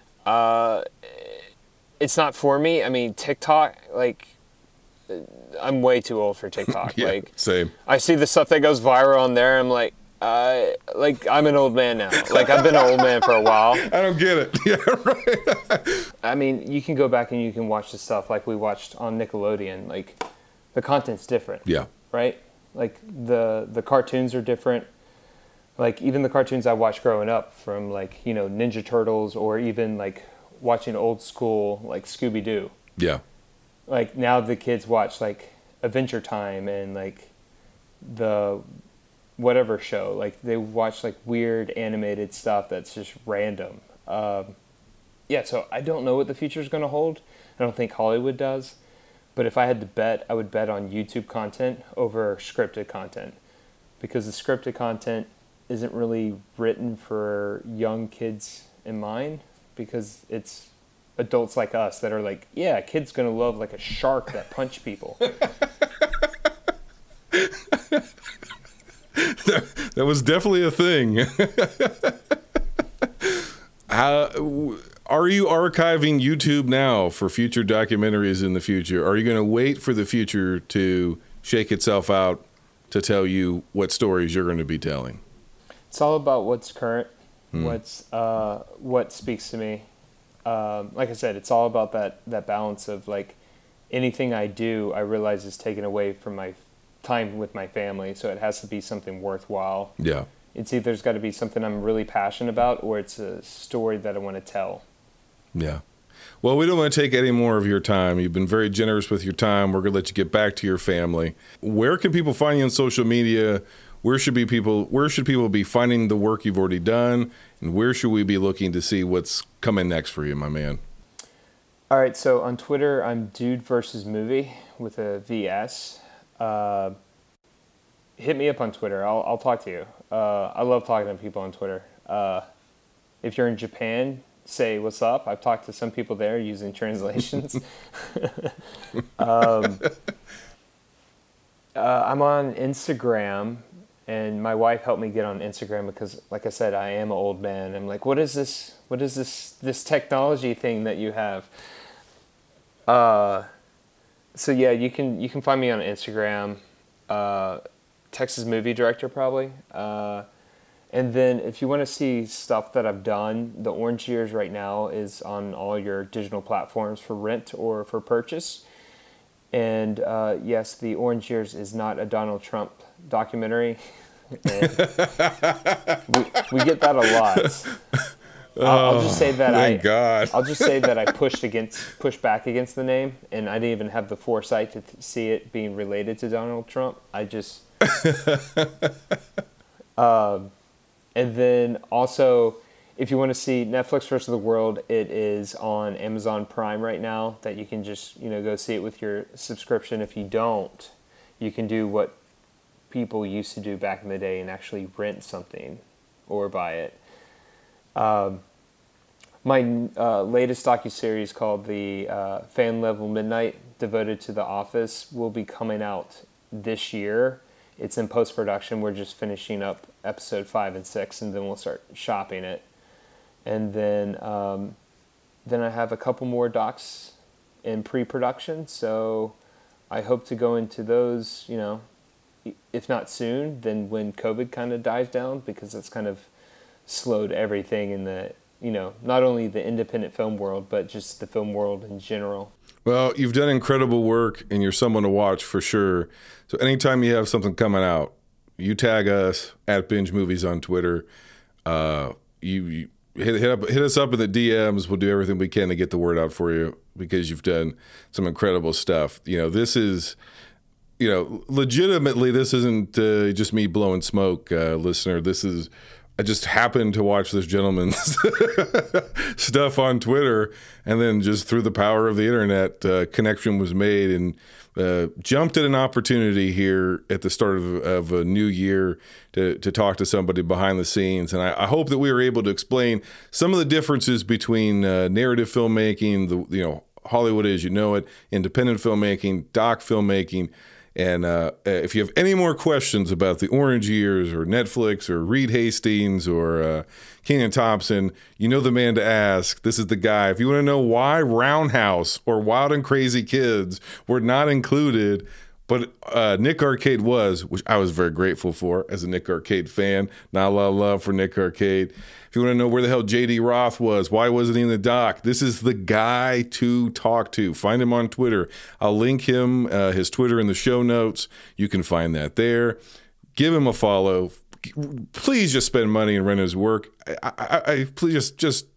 It's not for me. I mean, TikTok, like, I'm way too old for TikTok. Yeah, like, same. I see the stuff that goes viral on there. I'm like I'm an old man now. Like, I've been an old man for a while. I don't get it. Yeah, right. I mean, you can go back and you can watch the stuff like we watched on Nickelodeon. Like, the content's different. Yeah. Right? Like, the cartoons are different. Like, even the cartoons I watched growing up, from, like, you know, Ninja Turtles, or even, like, watching old school, like, Scooby-Doo. Yeah. Like, now the kids watch, like, Adventure Time and, like, the whatever show. Like, they watch, like, weird animated stuff that's just random. Yeah, so I don't know what the future's going to hold. I don't think Hollywood does. But if I had to bet, I would bet on YouTube content over scripted content. Because the scripted content isn't really written for young kids in mind, because it's adults like us that are like, yeah, a kid's gonna love like a shark that punch people. That was definitely a thing. Are you archiving YouTube now for future documentaries in the future? Are you going to wait for the future to shake itself out to tell you what stories you're going to be telling? It's all about what's current, what speaks to me. Like I said, it's all about that balance of, like, anything I do, I realize is taken away from my time with my family, so it has to be something worthwhile. Yeah. It's either got to be something I'm really passionate about, or it's a story that I want to tell. Yeah. Well, we don't want to take any more of your time. You've been very generous with your time. We're going to let you get back to your family. Where can people find you on social media? Where should people be finding the work you've already done? And where should we be looking to see what's coming next for you, my man? All right, so on Twitter, I'm Dude vs. Movie with a VS. Hit me up on Twitter. I'll talk to you. I love talking to people on Twitter. If you're in Japan, say what's up. I've talked to some people there using translations. I'm on Instagram, and my wife helped me get on Instagram because, like I said, I am an old man. I'm like, what is this? What is this technology thing that you have? So yeah, you can find me on Instagram, Texas Movie Director probably. And then if you want to see stuff that I've done, The Orange Years right now is on all your digital platforms for rent or for purchase. And yes, The Orange Years is not a Donald Trump documentary. And we get that a lot. I'll just say that I'll just say that I pushed back against the name, and I didn't even have the foresight to see it being related to Donald Trump. I just and then also, if you want to see Netflix versus the World, it is on Amazon Prime right now, that you can just, go see it with your subscription. If you don't, you can do what people used to do back in the day and actually rent something or buy it. My latest docuseries called The Fan Level Midnight, devoted to The Office, will be coming out this year. It's in post-production. We're just finishing up episode 5 and 6, and then we'll start shopping it. And then I have a couple more docs in pre-production, so I hope to go into those, if not soon, then when COVID kind of dies down, because it's kind of slowed everything in the, not only the independent film world, but just the film world in general. Well, you've done incredible work, and you're someone to watch for sure. So anytime you have something coming out, you tag us at Binge Movies on Twitter. You hit us up in the DMs. We'll do everything we can to get the word out for you, because you've done some incredible stuff. This is, legitimately, this isn't just me blowing smoke, listener. This is, I just happened to watch this gentleman's stuff on Twitter, and then just through the power of the internet, connection was made, and jumped at an opportunity here at the start of a new year to talk to somebody behind the scenes. And I hope that we were able to explain some of the differences between narrative filmmaking, Hollywood as you know it, independent filmmaking, doc filmmaking. And if you have any more questions about the Orange Years or Netflix or Reed Hastings or Kenan Thompson, you know the man to ask. This is the guy. If you want to know why Roundhouse or Wild and Crazy Kids were not included, but Nick Arcade was, which I was very grateful for as a Nick Arcade fan. Not a lot of love for Nick Arcade. If you want to know where the hell J.D. Roth was, why wasn't he in the doc? This is the guy to talk to. Find him on Twitter. I'll link him, his Twitter in the show notes. You can find that there. Give him a follow. Please just spend money and rent his work. Please just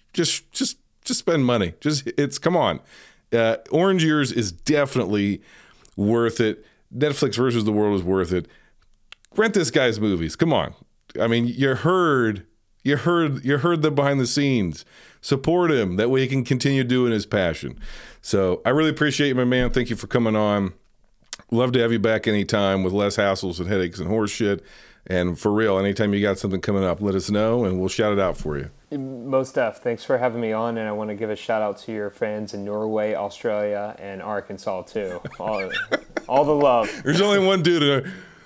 spend money. Come on. Orange Years is definitely worth it. Netflix versus the World is worth it. Rent this guy's movies. Come on. I mean, you heard the behind the scenes. Support him. That way he can continue doing his passion. So I really appreciate you, my man. Thank you for coming on. Love to have you back anytime with less hassles and headaches and horse shit. And for real, anytime you got something coming up, let us know and we'll shout it out for you. Most def. Thanks for having me on, and I want to give a shout out to your fans in Norway, Australia, and Arkansas too. All the love. There's only one dude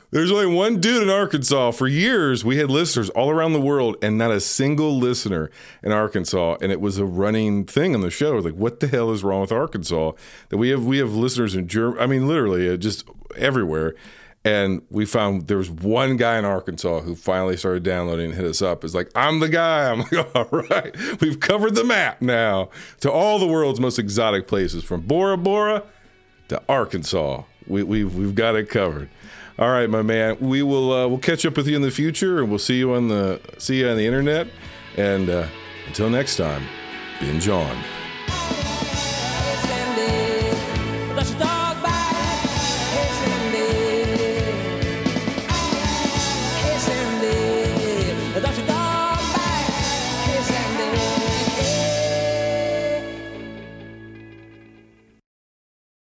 in Arkansas. For years, we had listeners all around the world, and not a single listener in Arkansas. And it was a running thing on the show. Like, what the hell is wrong with Arkansas? That we have listeners in Germany. I mean, literally, just everywhere. And we found there was one guy in Arkansas who finally started downloading and hit us up. It's like, I'm the guy. I'm like, all right, we've covered the map now to all the world's most exotic places, from Bora Bora to Arkansas. We've got it covered. All right, my man. We'll catch up with you in the future, and we'll see you on the internet. And until next time, binge on.